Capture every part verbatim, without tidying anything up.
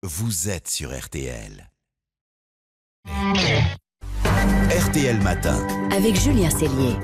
vous êtes sur R T L. R T L Matin. Avec Julien Cellier.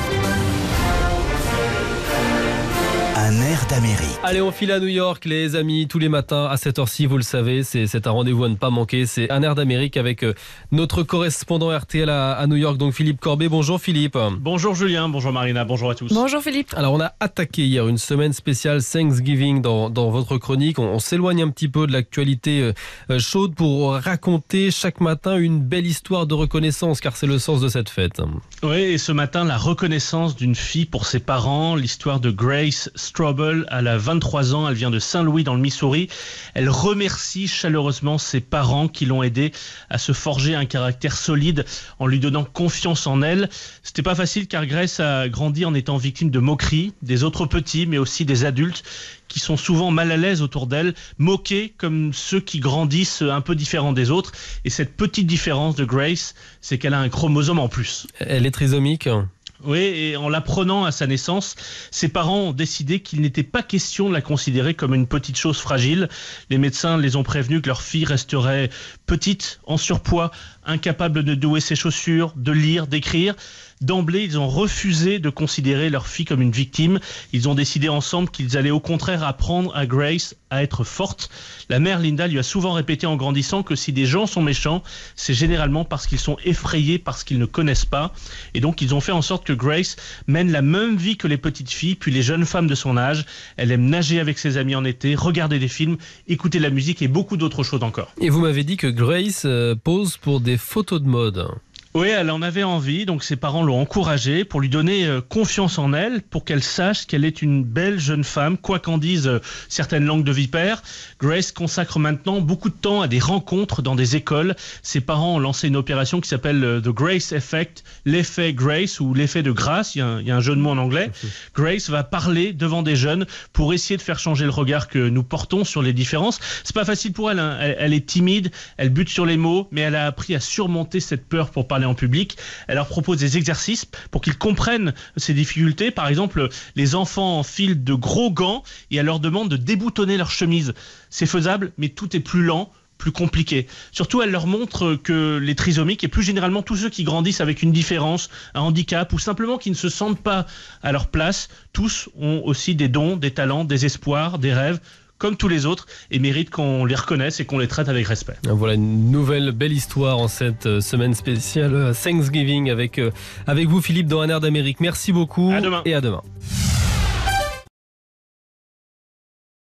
Un air d'Amérique. Allez, on file à New York, les amis, tous les matins à cette heure-ci, vous le savez, c'est, c'est un rendez-vous à ne pas manquer. C'est un air d'Amérique avec euh, notre correspondant R T L à, à New York, donc Philippe Corbet. Bonjour Philippe. Bonjour Julien, bonjour Marina, bonjour à tous. Bonjour Philippe. Alors, on a attaqué hier une semaine spéciale Thanksgiving dans, dans votre chronique. On, on s'éloigne un petit peu de l'actualité euh, chaude pour raconter chaque matin une belle histoire de reconnaissance, car c'est le sens de cette fête. Oui, et ce matin, la reconnaissance d'une fille pour ses parents, l'histoire de Grace Strobel. Elle a vingt-trois ans, elle vient de Saint-Louis dans le Missouri. Elle remercie chaleureusement ses parents qui l'ont aidée à se forger un caractère solide en lui donnant confiance en elle. C'était pas facile car Grace a grandi en étant victime de moqueries des autres petits, mais aussi des adultes qui sont souvent mal à l'aise autour d'elle, moqués comme ceux qui grandissent un peu différents des autres. Et cette petite différence de Grace, c'est qu'elle a un chromosome en plus. Elle est trisomique ? Oui, et en l'apprenant à sa naissance, ses parents ont décidé qu'il n'était pas question de la considérer comme une petite chose fragile. Les médecins les ont prévenus que leur fille resterait petite, en surpoids, incapable de douer ses chaussures, de lire, d'écrire. D'emblée, ils ont refusé de considérer leur fille comme une victime. Ils ont décidé ensemble qu'ils allaient au contraire apprendre à Grace à être forte. La mère Linda lui a souvent répété en grandissant que si des gens sont méchants, c'est généralement parce qu'ils sont effrayés par ce qu'ils ne connaissent pas. Et donc, ils ont fait en sorte que Grace mène la même vie que les petites filles, puis les jeunes femmes de son âge. Elle aime nager avec ses amis en été, regarder des films, écouter de la musique et beaucoup d'autres choses encore. Et vous m'avez dit que Grace euh, pose pour des photos de mode. Oui, elle en avait envie, donc ses parents l'ont encouragée pour lui donner euh, confiance en elle, pour qu'elle sache qu'elle est une belle jeune femme, quoi qu'en disent euh, certaines langues de vipères. Grace consacre maintenant beaucoup de temps à des rencontres dans des écoles. Ses parents ont lancé une opération qui s'appelle euh, The Grace Effect, l'effet Grace ou l'effet de grâce, il y a un, il y a un jeu de mots en anglais. Grace va parler devant des jeunes pour essayer de faire changer le regard que nous portons sur les différences. C'est pas facile pour elle, hein. elle, elle est timide, elle bute sur les mots, mais elle a appris à surmonter cette peur pour parler en public. Elle leur propose des exercices pour qu'ils comprennent ces difficultés. Par exemple, les enfants enfilent de gros gants et elle leur demande de déboutonner leur chemise. C'est faisable, mais tout est plus lent, plus compliqué. Surtout, elle leur montre que les trisomiques et plus généralement tous ceux qui grandissent avec une différence, un handicap ou simplement qui ne se sentent pas à leur place, tous ont aussi des dons, des talents, des espoirs, des rêves, comme tous les autres, et méritent qu'on les reconnaisse et qu'on les traite avec respect. Voilà une nouvelle belle histoire en cette semaine spéciale Thanksgiving avec, avec vous Philippe dans Un air d'Amérique. Merci beaucoup à demain. Et à demain.